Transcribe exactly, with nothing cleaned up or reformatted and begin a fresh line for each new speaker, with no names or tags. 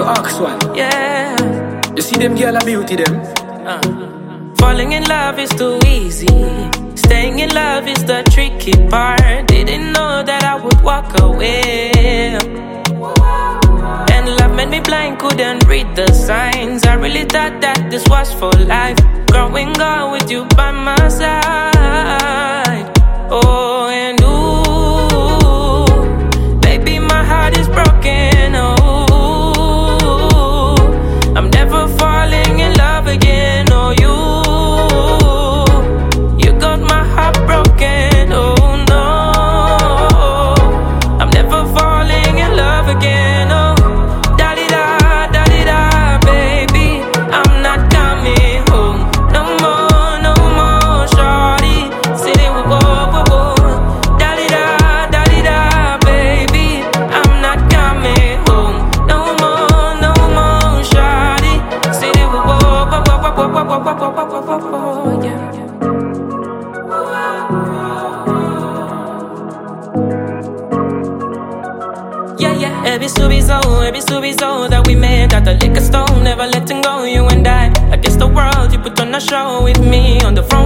ask one.
Yeah.
You see them girl a beauty them.
Uh. Falling in love is too easy. Staying in love is the tricky part. Didn't know that I would walk away. And love made me blind, couldn't read the signs. I really thought that this was for life. Growing up with you by my side. Oh, and ooh, baby, my heart is broken. Oh, I'm never falling in love again. Oh, you, you got my heart broken. Oh no, I'm never falling in love again. Oh, da-di-da, da-di-da, baby, I'm not coming home no more, no more, shawty. Say they will go, go, go. Da-di-da, da-di-da, baby, I'm not coming home no more, no more, shawty. Say they will go, go, go, go, go, go, go, go, go, go, go, go, yeah. Yeah, yeah, every so, every so that we made at the liquor store, never letting go, you and I. Against the world, you put on a show with me on the front.